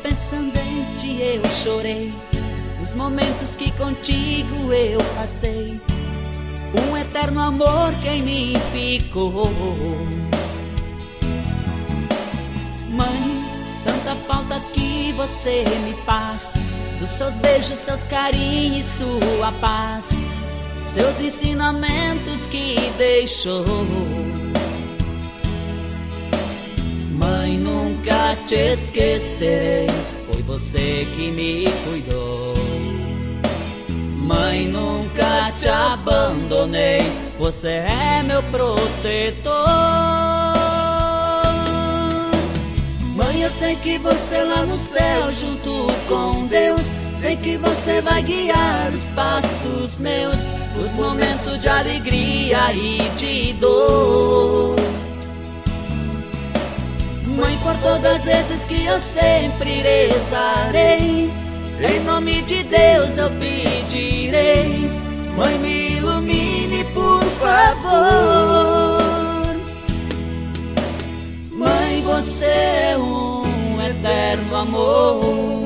pensando em ti eu chorei, os momentos que contigo eu passei, um eterno amor que em mim ficou. Mãe, tanta falta que você me faz, dos seus beijos, seus carinhos e sua paz, seus ensinamentos que deixou. Mãe, nunca te esquecerei, foi você que me cuidou. Mãe, nunca te abandonei, você é meu protetor. Mãe, eu sei que você lá no céu junto com Deus, sei que você vai guiar os passos meus, os momentos de alegria e de dor. Mãe, por todas as vezes que eu sempre rezarei, em nome de Deus eu pedirei, mãe, me ilumine por favor. Mãe, você é um eterno amor.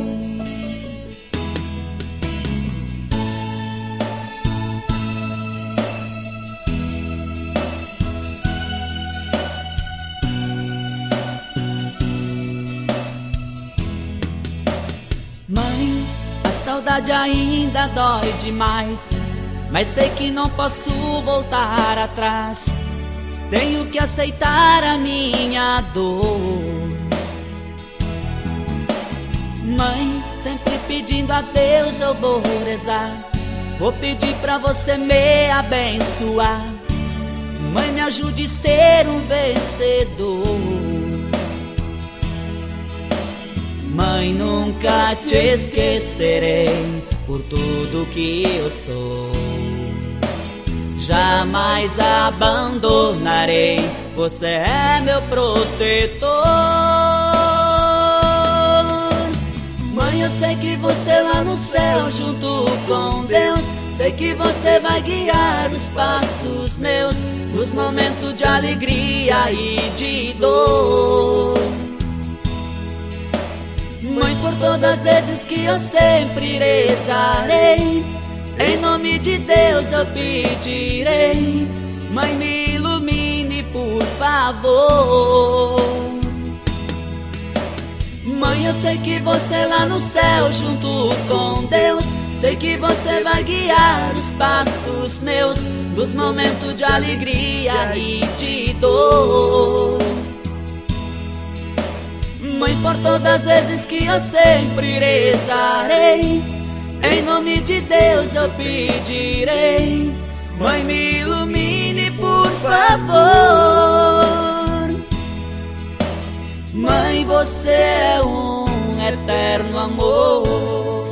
Mãe, a saudade ainda dói demais, mas sei que não posso voltar atrás, tenho que aceitar a minha dor. Mãe, sempre pedindo a Deus eu vou rezar, vou pedir pra você me abençoar. Mãe, me ajude a ser um vencedor. Mãe, nunca te esquecerei por tudo que eu sou, jamais abandonarei, você é meu protetor. Mãe, eu sei que você lá no céu junto com Deus, sei que você vai guiar os passos meus, nos momentos de alegria e de dor. Mãe, por todas as vezes que eu sempre rezarei, em nome de Deus eu pedirei, mãe, me ilumine por favor. Mãe, eu sei que você lá no céu junto com Deus, sei que você vai guiar os passos meus, nos momentos de alegria e de dor. Mãe, por todas as vezes que eu sempre rezarei, em nome de Deus eu pedirei, mãe, me ilumine por favor. Mãe, você é um eterno amor.